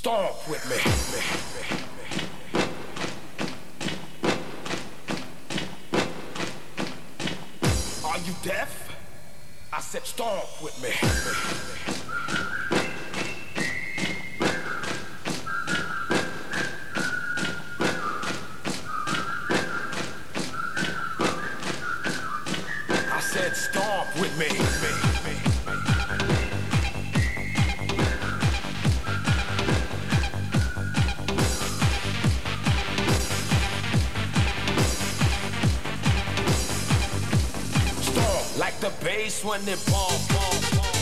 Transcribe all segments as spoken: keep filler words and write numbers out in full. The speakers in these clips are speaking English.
Stomp with me. Are you deaf? I said stomp with me. I said stomp with me. Like the bass when it bump, bump, bump.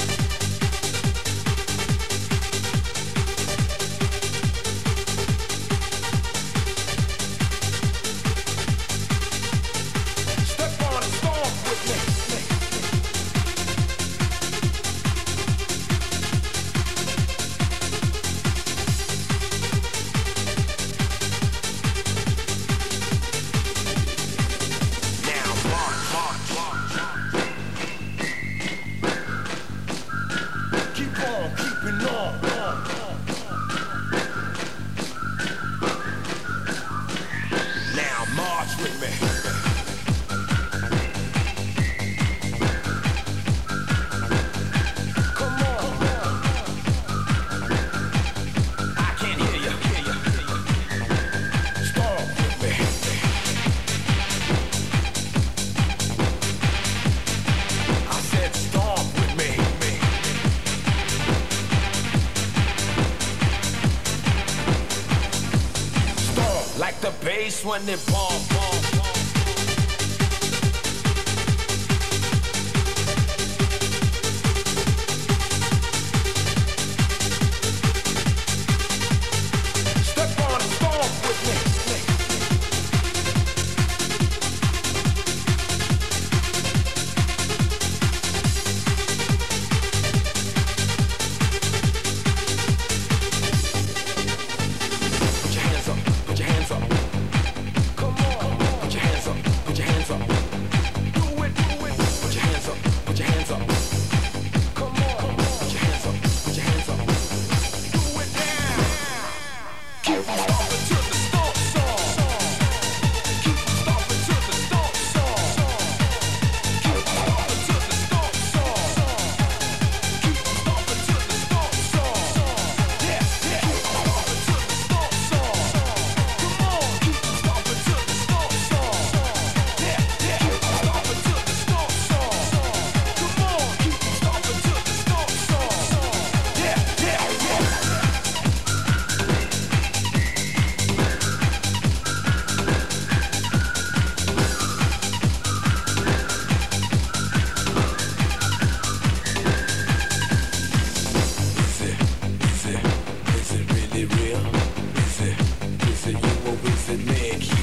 Step on and stomp with me. Now march, march, march. Keep on, keeping on, on, on. Now march with me. Come on, I can't hear you, hear you, hear you. Stomp with me. I said stomp with me. Like the bass when it bump, bump, bump. Step on and stomp with me. Put your hands up, put your hands up. Come on, put your hands up, put your hands up. Do it, do it. Put your hands up, put your hands up. Come on, put your hands up, put your hands up. Do it now. Keep stomping to the stomp song. Keep stomping to the stomp song. Keep stomping to the stomp song. Keep stomping to the stomp song. Yeah, yeah. Keep stomping to the stomp song. Come on, keep stomping to the stomp song. Yeah, yeah. Keep stomping to the stomp song. Come on, keep stomping to the stomp song. Yeah, yeah, yeah. Is it, is it, is it really real? Is it, is it you or is it me?